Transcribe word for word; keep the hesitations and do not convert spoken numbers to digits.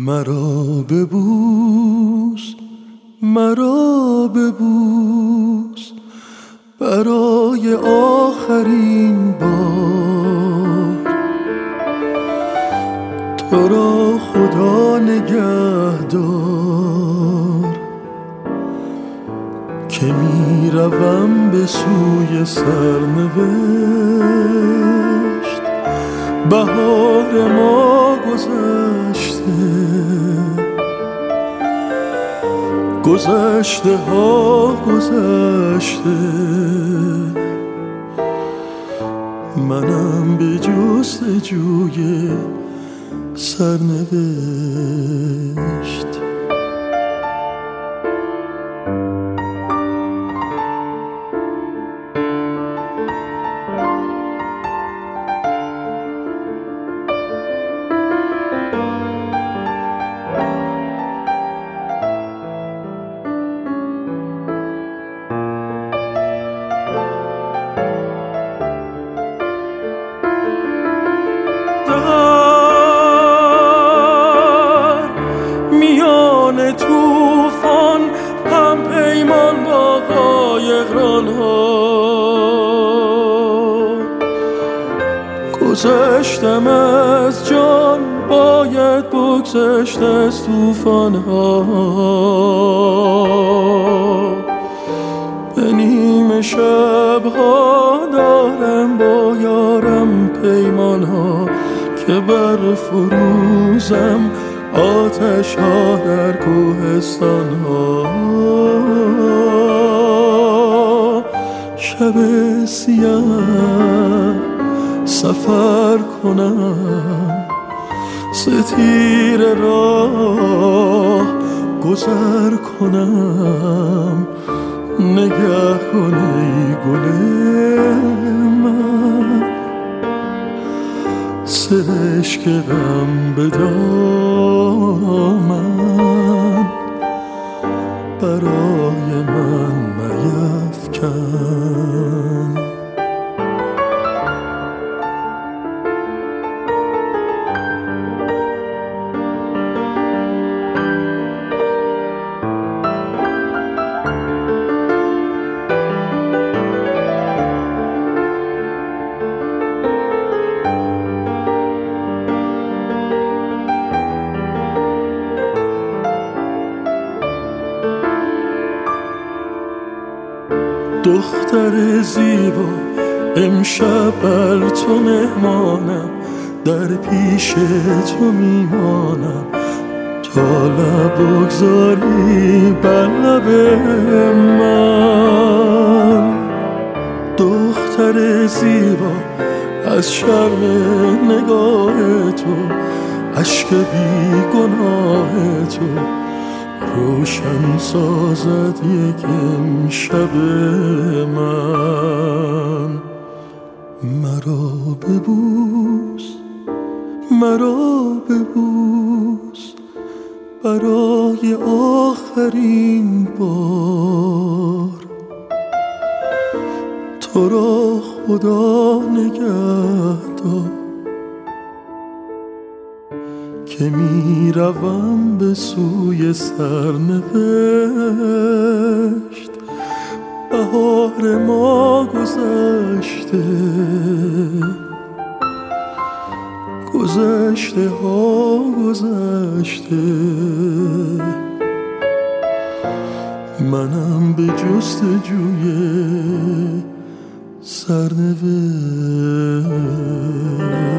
مرا ببوس، مرا ببوس برای آخرین بار. تو را خدا نگهدار که می روم به سوی سرنوشت. بهار ما گذشته، گذشته ها گذشته، منم به جستجوی سرنوشت. توفان هم پیمان با قایقران ها، گذشتم از جان باید بگذشت از توفان ها. به نیمه شب ها دارم با یارم پیمان ها که بر فروزم آتش ها در کوهستان ها. شب سیاه سفر کنم، ستیره راه گذر کنم. نگه کن ای گل من، سرشک غم به دامن برای من میفکن. دختر زیبا امشب بر تو مهمانم، در پیش تو میمانم تا لب بگذاری بر لب من. دختر زیبا از شرم نگاه تو، اشک بی گناه تو روشن سازد یک امشب من. مرا ببوس، مرا ببوس برای آخرین بار. تو را خدا نگهدار که می روم به سوی سرنوشت. بهار ما گذشته، گذشته ها گذشته، منم به جستجوی سرنوشت.